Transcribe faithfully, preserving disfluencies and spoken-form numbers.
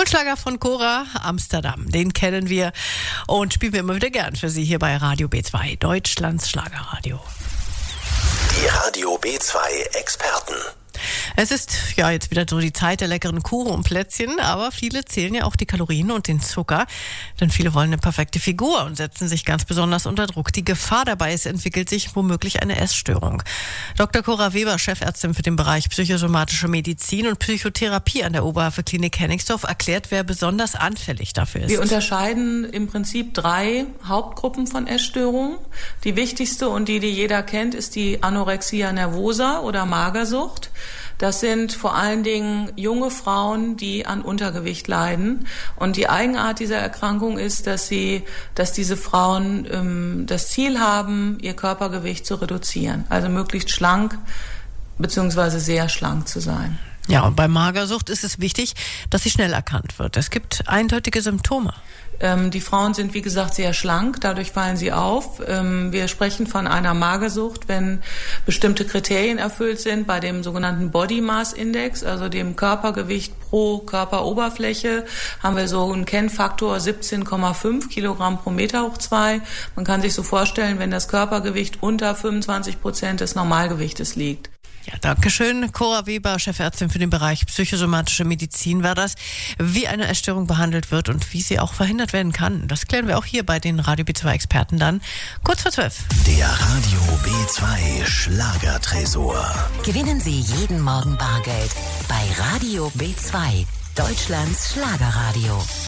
Schlager von Cora, Amsterdam, den kennen wir und spielen wir immer wieder gern für Sie hier bei Radio B zwei, Deutschlands Schlagerradio. Die Radio B zwei Experten. Es ist ja jetzt wieder so die Zeit der leckeren Kuchen und Plätzchen, aber viele zählen ja auch die Kalorien und den Zucker, denn viele wollen eine perfekte Figur und setzen sich ganz besonders unter Druck. Die Gefahr dabei ist, entwickelt sich womöglich eine Essstörung. Doktor Cora Weber, Chefärztin für den Bereich psychosomatische Medizin und Psychotherapie an der Oberhofer-Klinik Hennigsdorf, erklärt, wer besonders anfällig dafür ist. Wir unterscheiden im Prinzip drei Hauptgruppen von Essstörungen. Die wichtigste und die, die jeder kennt, ist die Anorexia nervosa oder Magersucht. Das sind vor allen Dingen junge Frauen, die an Untergewicht leiden. Und die Eigenart dieser Erkrankung ist, dass sie, dass diese Frauen ähm, das Ziel haben, ihr Körpergewicht zu reduzieren. Also möglichst schlank bzw. sehr schlank zu sein. Ja, und bei Magersucht ist es wichtig, dass sie schnell erkannt wird. Es gibt eindeutige Symptome. Ähm, die Frauen sind, wie gesagt, sehr schlank, dadurch fallen sie auf. Ähm, wir sprechen von einer Magersucht, wenn bestimmte Kriterien erfüllt sind, bei dem sogenannten Body Mass Index, also dem Körpergewicht pro Körperoberfläche, haben wir so einen Kennfaktor siebzehn Komma fünf Kilogramm pro Meter hoch zwei. Man kann sich so vorstellen, wenn das Körpergewicht unter fünfundzwanzig Prozent des Normalgewichtes liegt. Ja, danke schön. Cora Weber, Chefärztin für den Bereich psychosomatische Medizin, war das. Wie eine Essstörung behandelt wird und wie sie auch verhindert werden kann, das klären wir auch hier bei den Radio B zwei Experten dann kurz vor zwölf. Der Radio B zwei Schlagertresor. Gewinnen Sie jeden Morgen Bargeld bei Radio B zwei, Deutschlands Schlagerradio.